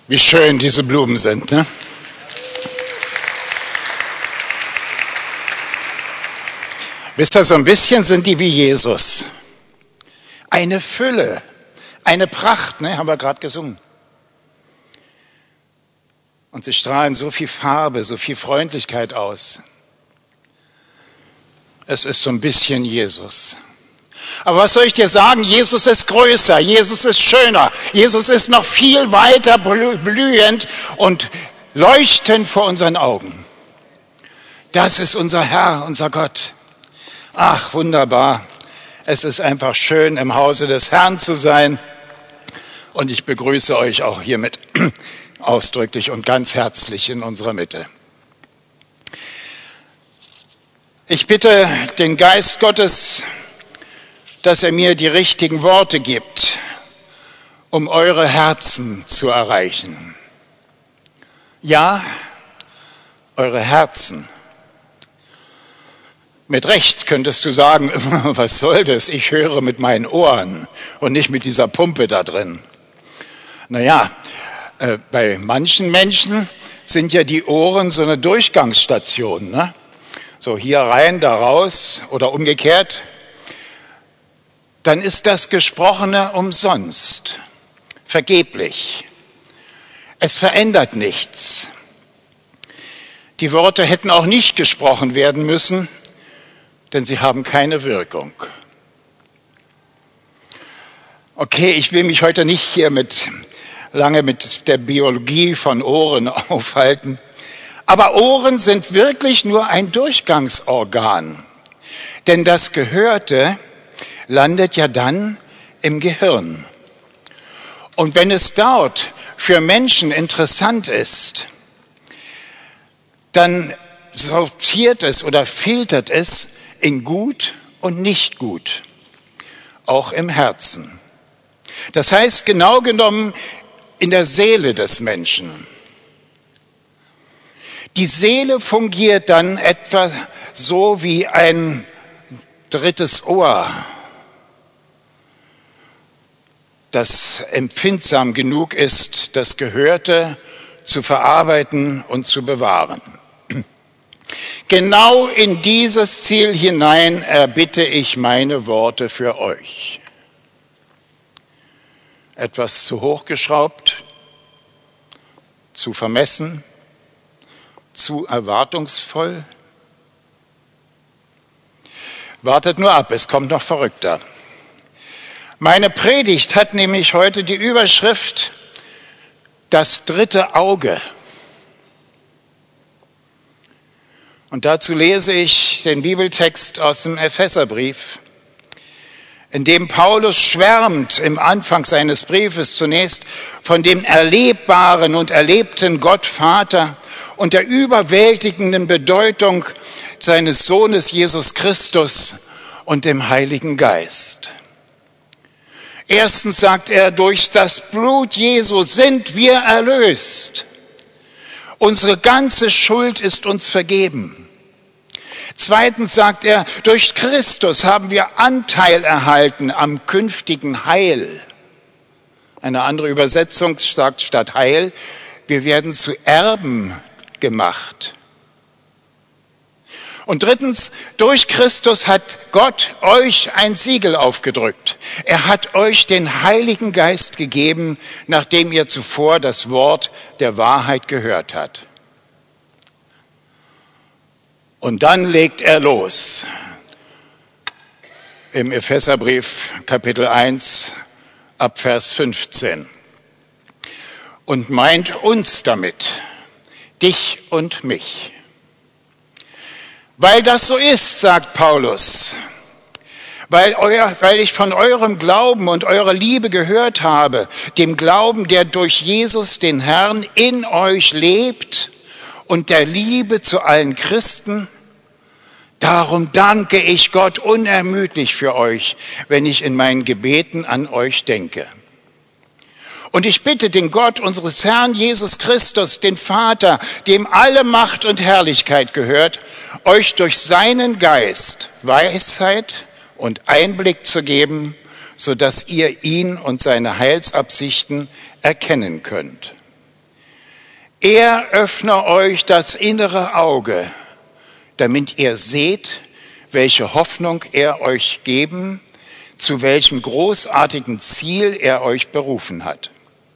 Wie schön diese Blumen sind, ne? Wisst ihr, so ein bisschen sind die wie Jesus. Eine Fülle, eine Pracht, ne? Haben wir gerade gesungen. Und sie strahlen so viel Farbe, so viel Freundlichkeit aus. Es ist so ein bisschen Jesus. Aber was soll ich dir sagen? Jesus ist größer, Jesus ist schöner, Jesus ist noch viel weiter blühend und leuchtend vor unseren Augen. Das ist unser Herr, unser Gott. Ach, wunderbar. Es ist einfach schön, im Hause des Herrn zu sein. Und ich begrüße euch auch hiermit ausdrücklich und ganz herzlich in unserer Mitte. Ich bitte den Geist Gottes, dass er mir die richtigen Worte gibt, um eure Herzen zu erreichen. Ja, eure Herzen. Mit Recht könntest du sagen, was soll das? Ich höre mit meinen Ohren und nicht mit dieser Pumpe da drin. Naja, bei manchen Menschen sind ja die Ohren so eine Durchgangsstation, ne? So hier rein, da raus oder umgekehrt. Dann ist das Gesprochene umsonst, vergeblich. Es verändert nichts. Die Worte hätten auch nicht gesprochen werden müssen, denn sie haben keine Wirkung. Okay, ich will mich heute nicht hier lange mit der Biologie von Ohren aufhalten, aber Ohren sind wirklich nur ein Durchgangsorgan, denn das Gehörte landet ja dann im Gehirn. Und wenn es dort für Menschen interessant ist, dann sortiert es oder filtert es in gut und nicht gut, auch im Herzen. Das heißt, genau genommen in der Seele des Menschen. Die Seele fungiert dann etwa so wie ein drittes Ohr, das empfindsam genug ist, das Gehörte zu verarbeiten und zu bewahren. Genau in dieses Ziel hinein erbitte ich meine Worte für euch. Etwas zu hochgeschraubt, zu vermessen, zu erwartungsvoll? Wartet nur ab, es kommt noch verrückter. Meine Predigt hat nämlich heute die Überschrift Das dritte Auge. Und dazu lese ich den Bibeltext aus dem Epheserbrief, in dem Paulus schwärmt im Anfang seines Briefes zunächst von dem erlebbaren und erlebten Gott Vater und der überwältigenden Bedeutung seines Sohnes Jesus Christus und dem Heiligen Geist. Erstens sagt er, durch das Blut Jesu sind wir erlöst. Unsere ganze Schuld ist uns vergeben. Zweitens sagt er, durch Christus haben wir Anteil erhalten am künftigen Heil. Eine andere Übersetzung sagt statt Heil, wir werden zu Erben gemacht. Und drittens, durch Christus hat Gott euch ein Siegel aufgedrückt. Er hat euch den Heiligen Geist gegeben, nachdem ihr zuvor das Wort der Wahrheit gehört habt. Und dann legt er los. Im Epheserbrief Kapitel 1 ab Vers 15. Und meint uns damit, dich und mich. Weil das so ist, sagt Paulus, weil ich von eurem Glauben und eurer Liebe gehört habe, dem Glauben, der durch Jesus, den Herrn, in euch lebt und der Liebe zu allen Christen, darum danke ich Gott unermüdlich für euch, wenn ich in meinen Gebeten an euch denke. Und ich bitte den Gott unseres Herrn Jesus Christus, den Vater, dem alle Macht und Herrlichkeit gehört, euch durch seinen Geist Weisheit und Einblick zu geben, sodass ihr ihn und seine Heilsabsichten erkennen könnt. Er öffne euch das innere Auge, damit ihr seht, welche Hoffnung er euch geben, zu welchem großartigen Ziel er euch berufen hat.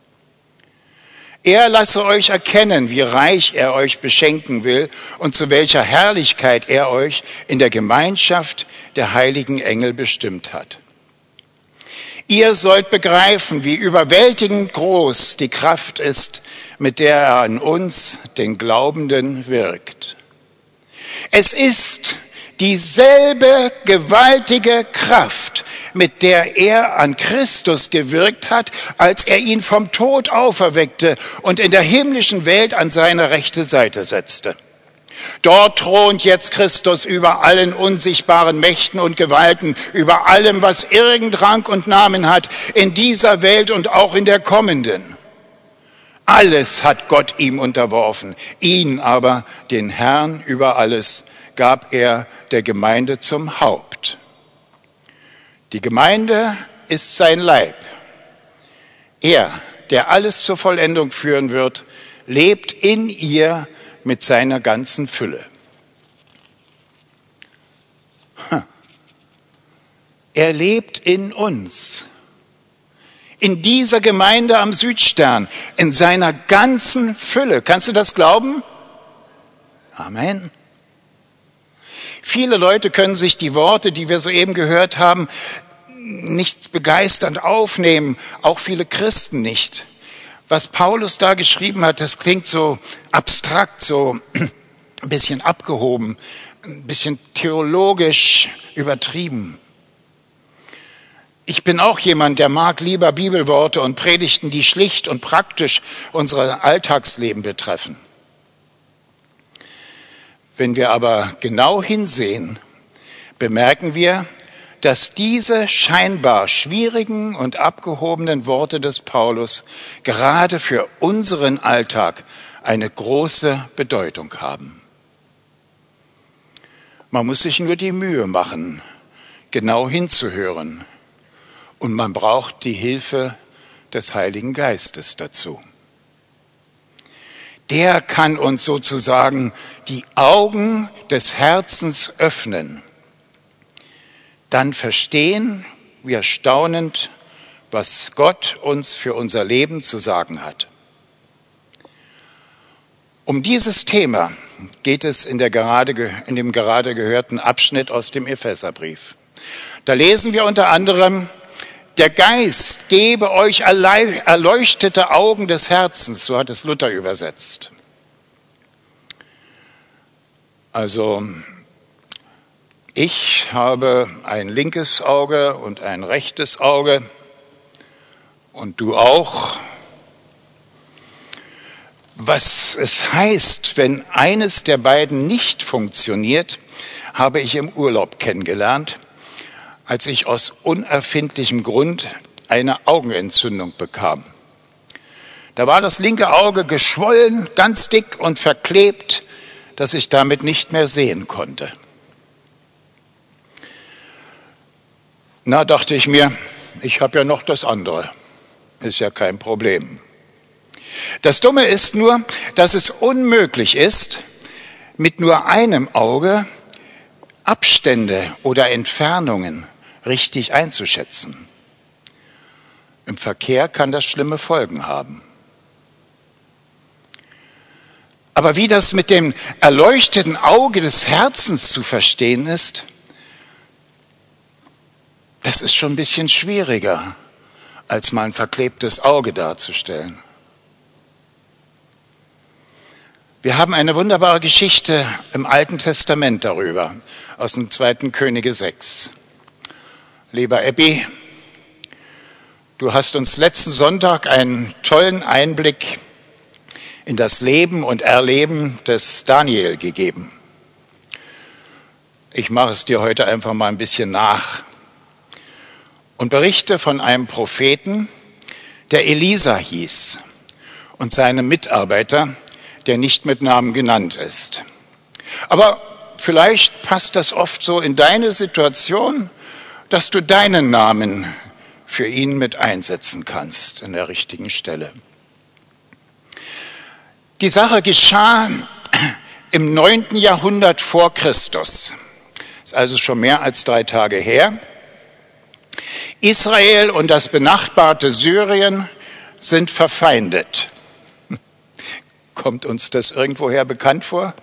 Er lasse euch erkennen, wie reich er euch beschenken will und zu welcher Herrlichkeit er euch in der Gemeinschaft der heiligen Engel bestimmt hat. Ihr sollt begreifen, wie überwältigend groß die Kraft ist, mit der er an uns, den Glaubenden, wirkt. Es ist dieselbe gewaltige Kraft, mit der er an Christus gewirkt hat, als er ihn vom Tod auferweckte und in der himmlischen Welt an seine rechte Seite setzte. Dort thront jetzt Christus über allen unsichtbaren Mächten und Gewalten, über allem, was irgend Rang und Namen hat, in dieser Welt und auch in der kommenden. Alles hat Gott ihm unterworfen, ihn aber, den Herrn über alles, gab er der Gemeinde zum Haupt. Die Gemeinde ist sein Leib. Er, der alles zur Vollendung führen wird, lebt in ihr mit seiner ganzen Fülle. Er lebt in uns, in dieser Gemeinde am Südstern, in seiner ganzen Fülle. Kannst du das glauben? Amen. Viele Leute können sich die Worte, die wir soeben gehört haben, nicht begeisternd aufnehmen, auch viele Christen nicht. Was Paulus da geschrieben hat, das klingt so abstrakt, so ein bisschen abgehoben, ein bisschen theologisch übertrieben. Ich bin auch jemand, der mag lieber Bibelworte und Predigten, die schlicht und praktisch unser Alltagsleben betreffen. Wenn wir aber genau hinsehen, bemerken wir, dass diese scheinbar schwierigen und abgehobenen Worte des Paulus gerade für unseren Alltag eine große Bedeutung haben. Man muss sich nur die Mühe machen, genau hinzuhören, und man braucht die Hilfe des Heiligen Geistes dazu. Der kann uns sozusagen die Augen des Herzens öffnen. Dann verstehen wir staunend, was Gott uns für unser Leben zu sagen hat. Um dieses Thema geht es in dem gerade gehörten Abschnitt aus dem Epheserbrief. Da lesen wir unter anderem: Der Geist gebe euch erleuchtete Augen des Herzens, so hat es Luther übersetzt. Also, ich habe ein linkes Auge und ein rechtes Auge und du auch. Was es heißt, wenn eines der beiden nicht funktioniert, habe ich im Urlaub kennengelernt, als ich aus unerfindlichem Grund eine Augenentzündung bekam. Da war das linke Auge geschwollen, ganz dick und verklebt, dass ich damit nicht mehr sehen konnte. Na, dachte ich mir, ich habe ja noch das andere. Ist ja kein Problem. Das Dumme ist nur, dass es unmöglich ist, mit nur einem Auge Abstände oder Entfernungen richtig einzuschätzen. Im Verkehr kann das schlimme Folgen haben. Aber wie das mit dem erleuchteten Auge des Herzens zu verstehen ist, das ist schon ein bisschen schwieriger, als mal ein verklebtes Auge darzustellen. Wir haben eine wunderbare Geschichte im Alten Testament darüber, aus dem 2. Könige 6. Lieber Ebbi, du hast uns letzten Sonntag einen tollen Einblick in das Leben und Erleben des Daniel gegeben. Ich mache es dir heute einfach mal ein bisschen nach und berichte von einem Propheten, der Elisa hieß, und seinem Mitarbeiter, der nicht mit Namen genannt ist. Aber vielleicht passt das oft so in deine Situation, dass du deinen Namen für ihn mit einsetzen kannst in der richtigen Stelle. Die Sache geschah im 9. Jahrhundert vor Christus. Ist also schon mehr als 3 Tage her. Israel und das benachbarte Syrien sind verfeindet. Kommt uns das irgendwoher bekannt vor?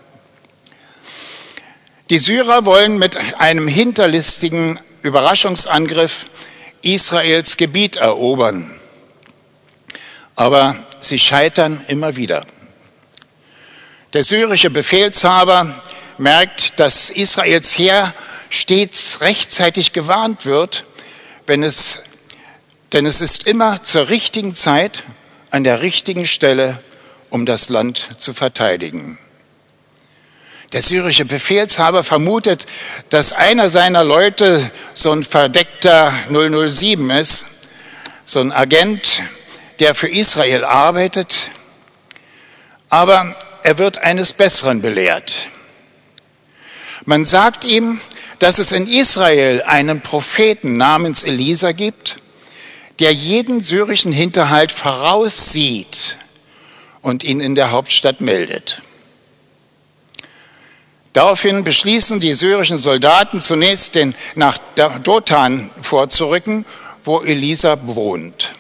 Die Syrer wollen mit einem hinterlistigen Überraschungsangriff Israels Gebiet erobern. Aber sie scheitern immer wieder. Der syrische Befehlshaber merkt, dass Israels Heer stets rechtzeitig gewarnt wird, denn es ist immer zur richtigen Zeit an der richtigen Stelle, um das Land zu verteidigen. Der syrische Befehlshaber vermutet, dass einer seiner Leute so ein verdeckter 007 ist, so ein Agent, der für Israel arbeitet, aber er wird eines Besseren belehrt. Man sagt ihm, dass es in Israel einen Propheten namens Elisa gibt, der jeden syrischen Hinterhalt voraussieht und ihn in der Hauptstadt meldet. Daraufhin beschließen die syrischen Soldaten zunächst nach Dothan vorzurücken, wo Elisa wohnt.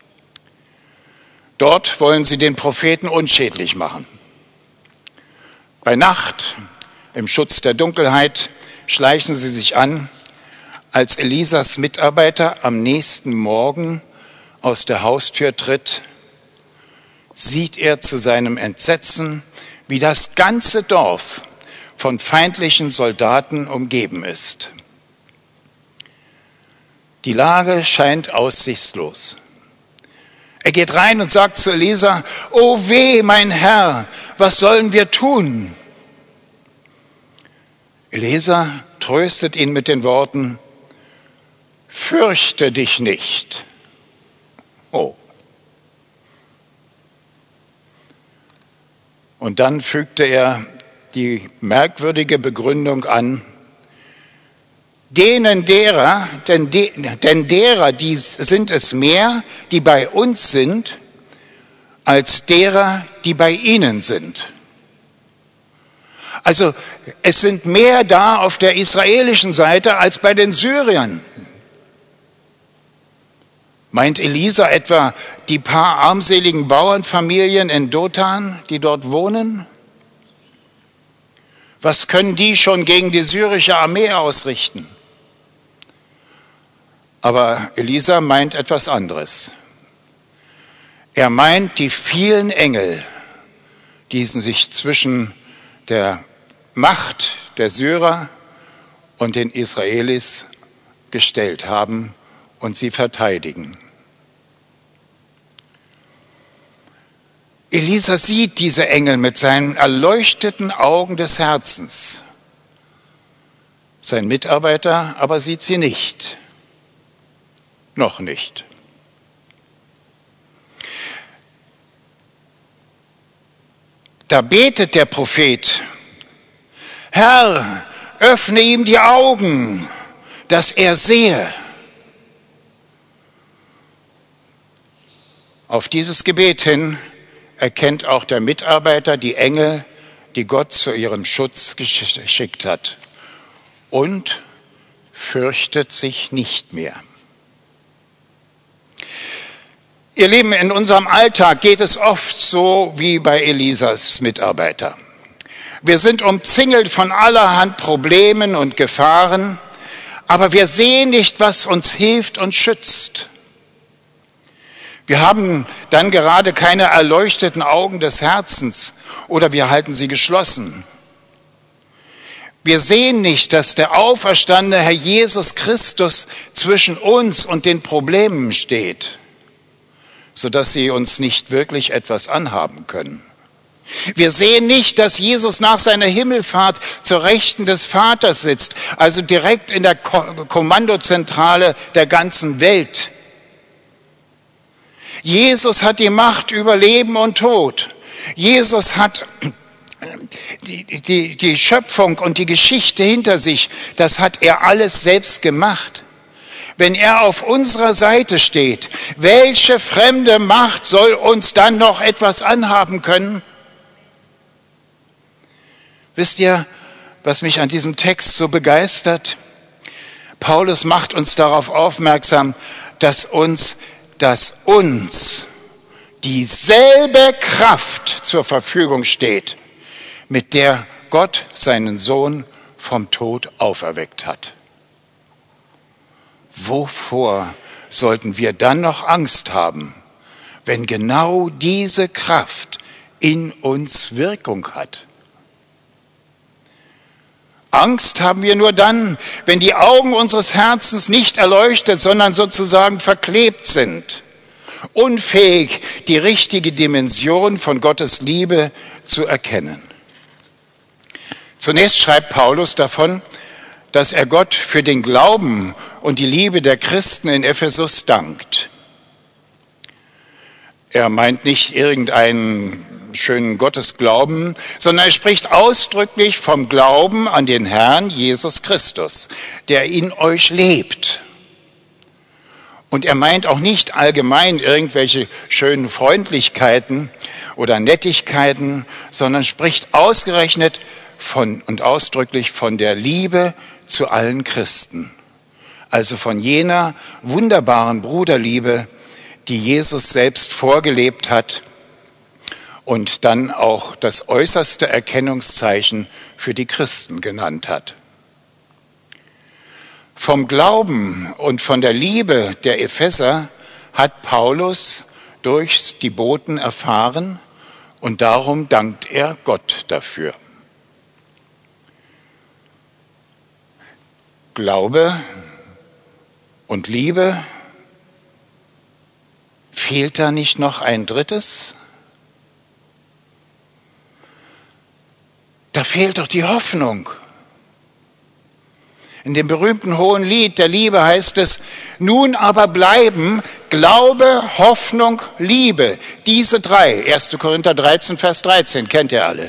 Dort wollen sie den Propheten unschädlich machen. Bei Nacht, im Schutz der Dunkelheit, schleichen sie sich an, als Elisas Mitarbeiter am nächsten Morgen aus der Haustür tritt, sieht er zu seinem Entsetzen, wie das ganze Dorf von feindlichen Soldaten umgeben ist. Die Lage scheint aussichtslos. Er geht rein und sagt zu Elisa: "O weh, mein Herr, was sollen wir tun?" Elisa tröstet ihn mit den Worten: "Fürchte dich nicht." Oh. Und dann fügte er die merkwürdige Begründung an: denn derer, die sind es mehr, die bei uns sind, als derer, die bei ihnen sind. Also es sind mehr da auf der israelischen Seite als bei den Syrern. Meint Elisa etwa die paar armseligen Bauernfamilien in Dothan, die dort wohnen? Was können die schon gegen die syrische Armee ausrichten? Aber Elisa meint etwas anderes. Er meint die vielen Engel, die sich zwischen der Macht der Syrer und den Israelis gestellt haben und sie verteidigen. Elisa sieht diese Engel mit seinen erleuchteten Augen des Herzens. Sein Mitarbeiter aber sieht sie nicht. Noch nicht. Da betet der Prophet: Herr, öffne ihm die Augen, dass er sehe. Auf dieses Gebet hin erkennt auch der Mitarbeiter die Engel, die Gott zu ihrem Schutz geschickt hat, und fürchtet sich nicht mehr. Ihr Lieben, in unserem Alltag geht es oft so wie bei Elisas Mitarbeiter. Wir sind umzingelt von allerhand Problemen und Gefahren, aber wir sehen nicht, was uns hilft und schützt. Wir haben dann gerade keine erleuchteten Augen des Herzens oder wir halten sie geschlossen. Wir sehen nicht, dass der auferstandene Herr Jesus Christus zwischen uns und den Problemen steht, sodass sie uns nicht wirklich etwas anhaben können. Wir sehen nicht, dass Jesus nach seiner Himmelfahrt zur Rechten des Vaters sitzt, also direkt in der Kommandozentrale der ganzen Welt. Jesus hat die Macht über Leben und Tod. Jesus hat die Schöpfung und die Geschichte hinter sich. Das hat er alles selbst gemacht. Wenn er auf unserer Seite steht, welche fremde Macht soll uns dann noch etwas anhaben können? Wisst ihr, was mich an diesem Text so begeistert? Paulus macht uns darauf aufmerksam, dass uns dieselbe Kraft zur Verfügung steht, mit der Gott seinen Sohn vom Tod auferweckt hat. Wovor sollten wir dann noch Angst haben, wenn genau diese Kraft in uns Wirkung hat? Angst haben wir nur dann, wenn die Augen unseres Herzens nicht erleuchtet, sondern sozusagen verklebt sind, unfähig, die richtige Dimension von Gottes Liebe zu erkennen. Zunächst schreibt Paulus davon, dass er Gott für den Glauben und die Liebe der Christen in Ephesus dankt. Er meint nicht irgendeinen schönen Gottesglauben, sondern er spricht ausdrücklich vom Glauben an den Herrn Jesus Christus, der in euch lebt. Und er meint auch nicht allgemein irgendwelche schönen Freundlichkeiten oder Nettigkeiten, sondern spricht ausgerechnet von und ausdrücklich von der Liebe zu allen Christen. Also von jener wunderbaren Bruderliebe, die Jesus selbst vorgelebt hat und dann auch das äußerste Erkennungszeichen für die Christen genannt hat. Vom Glauben und von der Liebe der Epheser hat Paulus durch die Boten erfahren und darum dankt er Gott dafür. Glaube und Liebe, fehlt da nicht noch ein drittes? Da fehlt doch die Hoffnung. In dem berühmten hohen Lied der Liebe heißt es, nun aber bleiben Glaube, Hoffnung, Liebe. Diese drei, 1. Korinther 13, Vers 13, kennt ihr alle.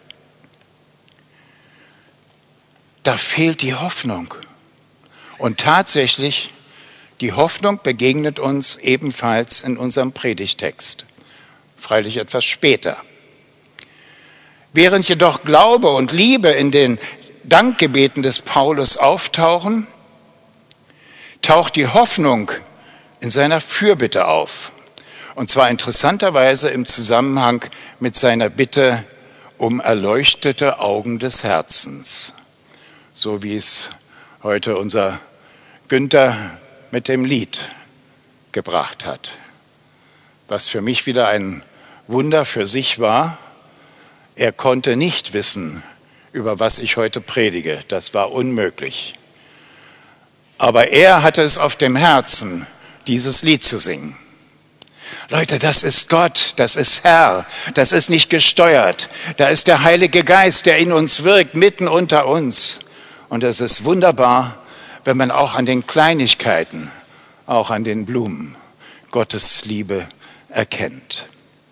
Da fehlt die Hoffnung. Und tatsächlich, die Hoffnung begegnet uns ebenfalls in unserem Predigtext. Freilich etwas später. Während jedoch Glaube und Liebe in den Dankgebeten des Paulus auftauchen, taucht die Hoffnung in seiner Fürbitte auf. Und zwar interessanterweise im Zusammenhang mit seiner Bitte um erleuchtete Augen des Herzens. So wie es heute unser Günther mit dem Lied gebracht hat. Was für mich wieder ein Wunder für sich war. Er konnte nicht wissen, über was ich heute predige. Das war unmöglich. Aber er hatte es auf dem Herzen, dieses Lied zu singen. Leute, das ist Gott, das ist Herr, das ist nicht gesteuert. Da ist der Heilige Geist, der in uns wirkt, mitten unter uns. Und es ist wunderbar, wenn man auch an den Kleinigkeiten, auch an den Blumen, Gottes Liebe erkennt.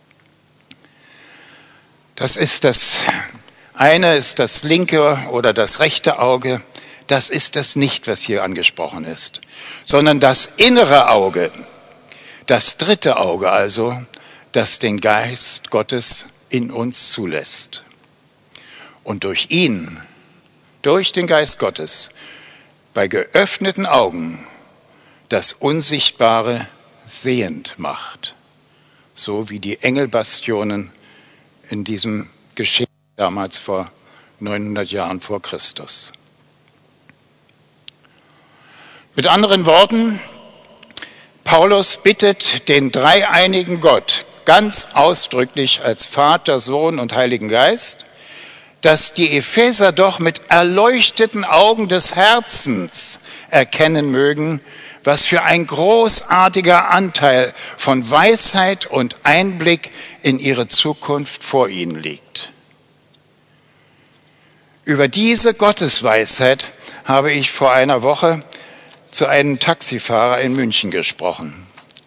Das ist das eine, ist das linke oder das rechte Auge. Das ist das nicht, was hier angesprochen ist, sondern das innere Auge, das dritte Auge also, das den Geist Gottes in uns zulässt. Und durch ihn, durch den Geist Gottes, bei geöffneten Augen das Unsichtbare sehend macht. So wie die Engelbastionen in diesem Geschehen damals vor 900 Jahren vor Christus. Mit anderen Worten, Paulus bittet den dreieinigen Gott ganz ausdrücklich als Vater, Sohn und Heiligen Geist, dass die Epheser doch mit erleuchteten Augen des Herzens erkennen mögen, was für ein großartiger Anteil von Weisheit und Einblick in ihre Zukunft vor ihnen liegt. Über diese Gottesweisheit habe ich vor einer Woche zu einem Taxifahrer in München gesprochen.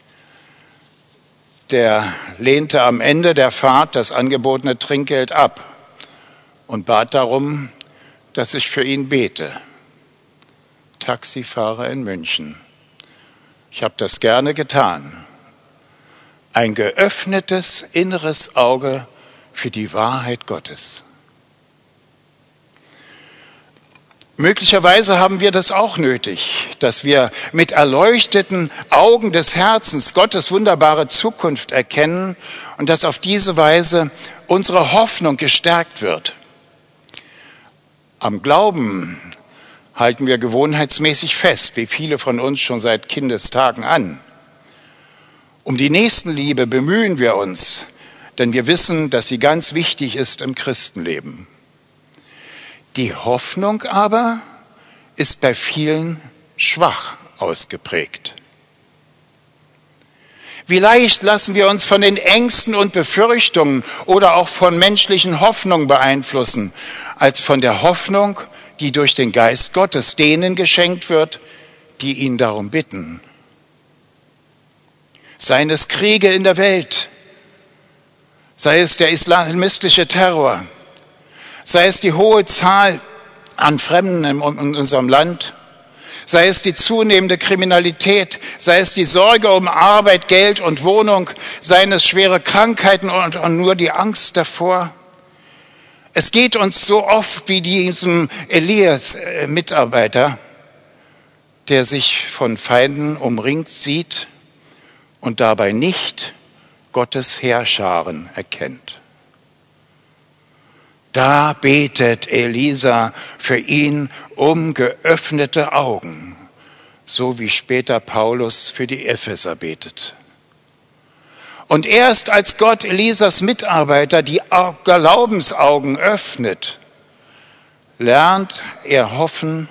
Der lehnte am Ende der Fahrt das angebotene Trinkgeld ab und bat darum, dass ich für ihn bete. Taxifahrer in München. Ich habe das gerne getan. Ein geöffnetes inneres Auge für die Wahrheit Gottes. Möglicherweise haben wir das auch nötig, dass wir mit erleuchteten Augen des Herzens Gottes wunderbare Zukunft erkennen und dass auf diese Weise unsere Hoffnung gestärkt wird. Am Glauben halten wir gewohnheitsmäßig fest, wie viele von uns schon seit Kindestagen an. Um die Nächstenliebe bemühen wir uns, denn wir wissen, dass sie ganz wichtig ist im Christenleben. Die Hoffnung aber ist bei vielen schwach ausgeprägt. Wie leicht lassen wir uns von den Ängsten und Befürchtungen oder auch von menschlichen Hoffnungen beeinflussen, als von der Hoffnung, die durch den Geist Gottes denen geschenkt wird, die ihn darum bitten. Seien es Kriege in der Welt, sei es der islamistische Terror, sei es die hohe Zahl an Fremden in unserem Land, sei es die zunehmende Kriminalität, sei es die Sorge um Arbeit, Geld und Wohnung, seien es schwere Krankheiten und nur die Angst davor. Es geht uns so oft wie diesem Elias-Mitarbeiter, der sich von Feinden umringt sieht und dabei nicht Gottes Heerscharen erkennt. Da betet Elisa für ihn um geöffnete Augen, so wie später Paulus für die Epheser betet. Und erst als Gott Elisas Mitarbeiter die Glaubensaugen öffnet, lernt er hoffen.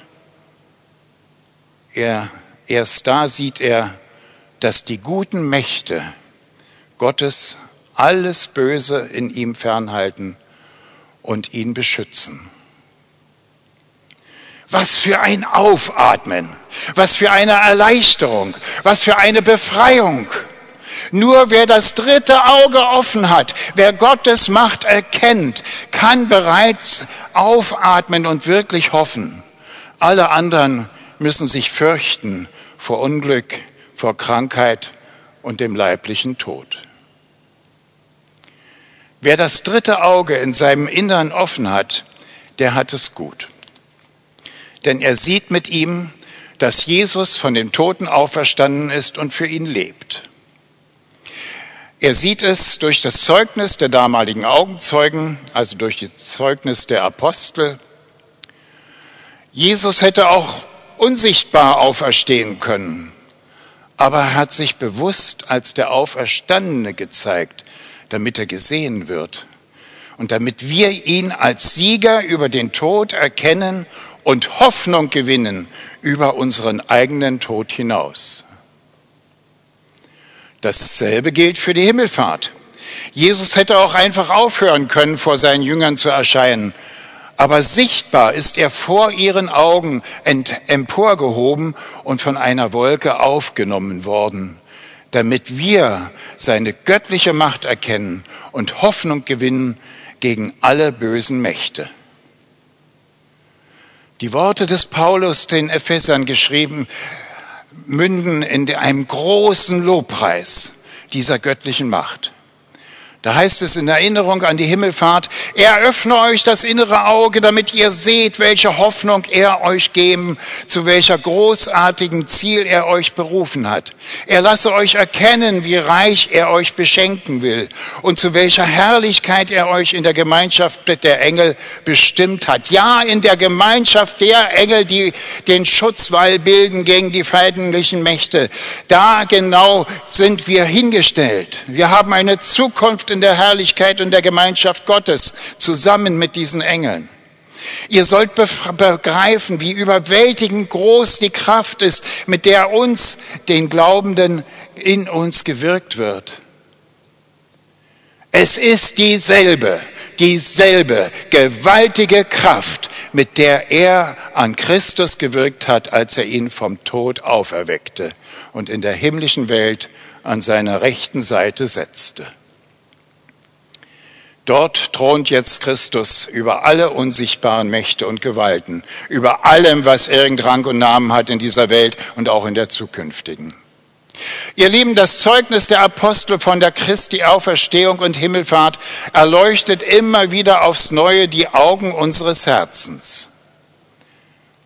Erst da sieht er, dass die guten Mächte Gottes alles Böse in ihm fernhalten und ihn beschützen. Was für ein Aufatmen, was für eine Erleichterung, was für eine Befreiung. Nur wer das dritte Auge offen hat, wer Gottes Macht erkennt, kann bereits aufatmen und wirklich hoffen. Alle anderen müssen sich fürchten vor Unglück, vor Krankheit und dem leiblichen Tod. Wer das dritte Auge in seinem Innern offen hat, der hat es gut. Denn er sieht mit ihm, dass Jesus von den Toten auferstanden ist und für ihn lebt. Er sieht es durch das Zeugnis der damaligen Augenzeugen, also durch das Zeugnis der Apostel. Jesus hätte auch unsichtbar auferstehen können, aber er hat sich bewusst als der Auferstandene gezeigt, damit er gesehen wird und damit wir ihn als Sieger über den Tod erkennen und Hoffnung gewinnen über unseren eigenen Tod hinaus. Dasselbe gilt für die Himmelfahrt. Jesus hätte auch einfach aufhören können, vor seinen Jüngern zu erscheinen. Aber sichtbar ist er vor ihren Augen emporgehoben und von einer Wolke aufgenommen worden, damit wir seine göttliche Macht erkennen und Hoffnung gewinnen gegen alle bösen Mächte. Die Worte des Paulus den Ephesern geschrieben, münden in einem großen Lobpreis dieser göttlichen Macht. Da heißt es in Erinnerung an die Himmelfahrt: Er öffne euch das innere Auge, damit ihr seht, welche Hoffnung er euch geben, zu welcher großartigen Ziel er euch berufen hat. Er lasse euch erkennen, wie reich er euch beschenken will und zu welcher Herrlichkeit er euch in der Gemeinschaft der Engel bestimmt hat. Ja, in der Gemeinschaft der Engel, die den Schutzwall bilden gegen die feindlichen Mächte. Da genau sind wir hingestellt. Wir haben eine Zukunft in der Herrlichkeit und der Gemeinschaft Gottes zusammen mit diesen Engeln. Ihr sollt begreifen, wie überwältigend groß die Kraft ist, mit der uns, den Glaubenden, in uns gewirkt wird. Es ist dieselbe gewaltige Kraft, mit der er an Christus gewirkt hat, als er ihn vom Tod auferweckte und in der himmlischen Welt an seiner rechten Seite setzte. Dort thront jetzt Christus über alle unsichtbaren Mächte und Gewalten, über allem, was irgend Rang und Namen hat in dieser Welt und auch in der zukünftigen. Ihr Lieben, das Zeugnis der Apostel von der Christi Auferstehung und Himmelfahrt erleuchtet immer wieder aufs Neue die Augen unseres Herzens.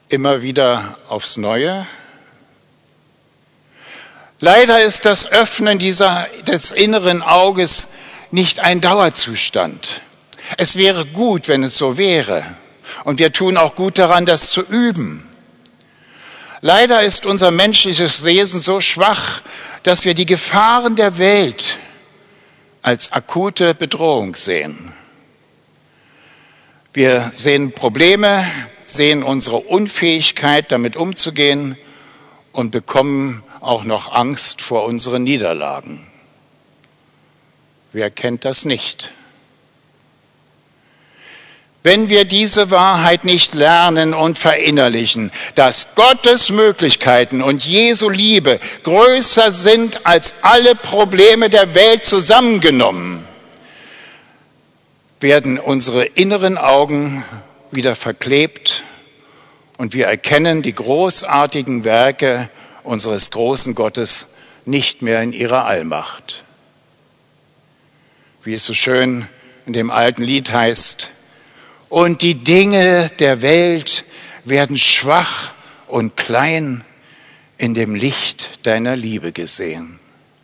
immer wieder aufs Neue? Leider ist das Öffnen des inneren Auges nicht ein Dauerzustand. Es wäre gut, wenn es so wäre. Und wir tun auch gut daran, das zu üben. Leider ist unser menschliches Wesen so schwach, dass wir die Gefahren der Welt als akute Bedrohung sehen. Wir sehen Probleme, sehen unsere Unfähigkeit, damit umzugehen und bekommen auch noch Angst vor unseren Niederlagen. Wer kennt das nicht? Wenn wir diese Wahrheit nicht lernen und verinnerlichen, dass Gottes Möglichkeiten und Jesu Liebe größer sind als alle Probleme der Welt zusammengenommen, werden unsere inneren Augen wieder verklebt und wir erkennen die großartigen Werke unseres großen Gottes nicht mehr in ihrer Allmacht. Wie es so schön in dem alten Lied heißt: Und die Dinge der Welt werden schwach und klein in dem Licht deiner Liebe gesehen.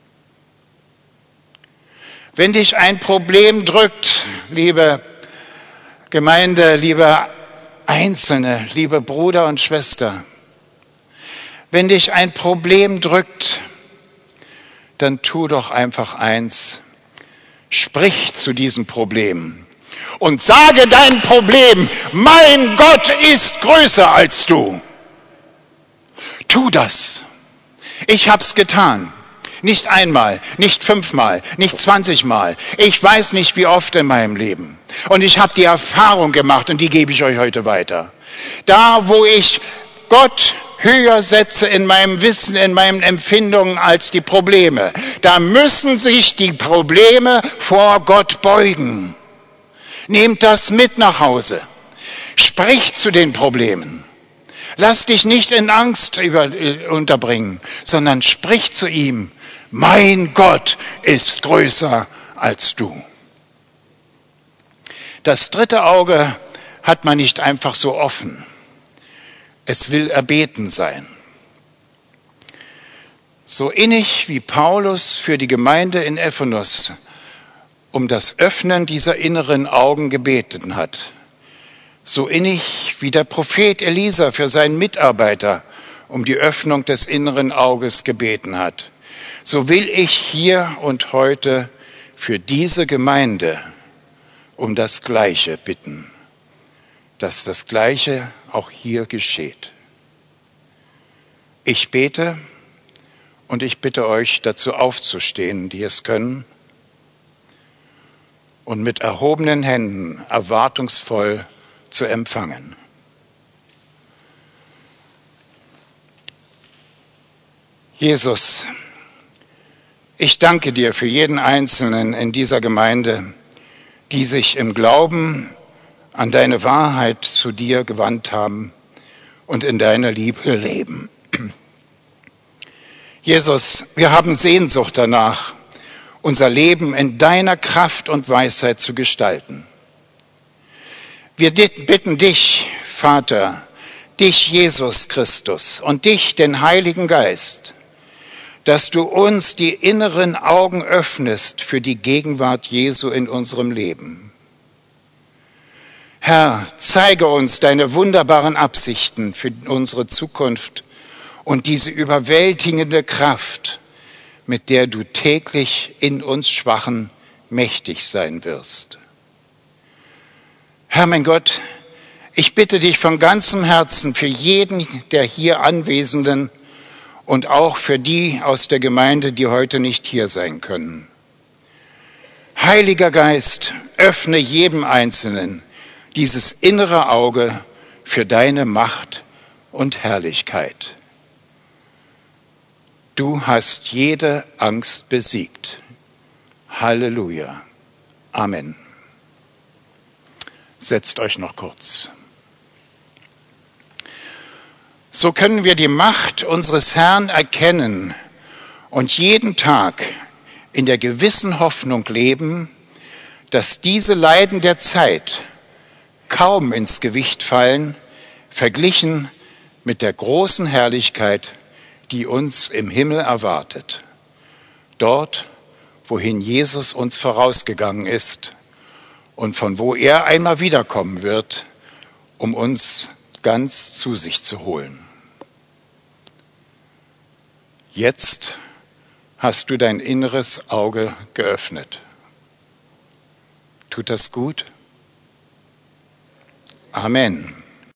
Wenn dich ein Problem drückt, liebe Gemeinde, liebe Einzelne, liebe Bruder und Schwester, wenn dich ein Problem drückt, dann tu doch einfach eins: Sprich zu diesem Problem und sage dein Problem: Mein Gott ist größer als du. Tu das. Ich hab's getan. Nicht einmal, nicht 5-mal, nicht 20-mal. Ich weiß nicht, wie oft in meinem Leben. Und ich habe die Erfahrung gemacht und die gebe ich euch heute weiter. Da, wo ich Gott höher setze in meinem Wissen, in meinen Empfindungen als die Probleme, da müssen sich die Probleme vor Gott beugen. Nehmt das mit nach Hause. Sprich zu den Problemen. Lass dich nicht in Angst unterbringen, sondern sprich zu ihm: Mein Gott ist größer als du. Das dritte Auge hat man nicht einfach so offen. Es will erbeten sein. So innig wie Paulus für die Gemeinde in Ephesus um das Öffnen dieser inneren Augen gebeten hat, so innig wie der Prophet Elisa für seinen Mitarbeiter um die Öffnung des inneren Auges gebeten hat, so will ich hier und heute für diese Gemeinde um das Gleiche bitten, dass das Gleiche auch hier geschieht. Ich bete und ich bitte euch dazu aufzustehen, die es können, und mit erhobenen Händen erwartungsvoll zu empfangen. Jesus, ich danke dir für jeden Einzelnen in dieser Gemeinde, die sich im Glauben an deine Wahrheit zu dir gewandt haben und in deiner Liebe leben. Jesus, wir haben Sehnsucht danach, unser Leben in deiner Kraft und Weisheit zu gestalten. Wir bitten dich, Vater, dich, Jesus Christus, und dich, den Heiligen Geist, dass du uns die inneren Augen öffnest für die Gegenwart Jesu in unserem Leben. Herr, zeige uns deine wunderbaren Absichten für unsere Zukunft und diese überwältigende Kraft, mit der du täglich in uns Schwachen mächtig sein wirst. Herr, mein Gott, ich bitte dich von ganzem Herzen für jeden der hier Anwesenden und auch für die aus der Gemeinde, die heute nicht hier sein können. Heiliger Geist, öffne jedem Einzelnen dieses innere Auge für deine Macht und Herrlichkeit. Du hast jede Angst besiegt. Halleluja. Amen. Setzt euch noch kurz. So können wir die Macht unseres Herrn erkennen und jeden Tag in der gewissen Hoffnung leben, dass diese Leiden der Zeit kaum ins Gewicht fallen, verglichen mit der großen Herrlichkeit, die uns im Himmel erwartet. Dort, wohin Jesus uns vorausgegangen ist und von wo er einmal wiederkommen wird, um uns ganz zu sich zu holen. Jetzt hast du dein inneres Auge geöffnet. Tut das gut? Amen.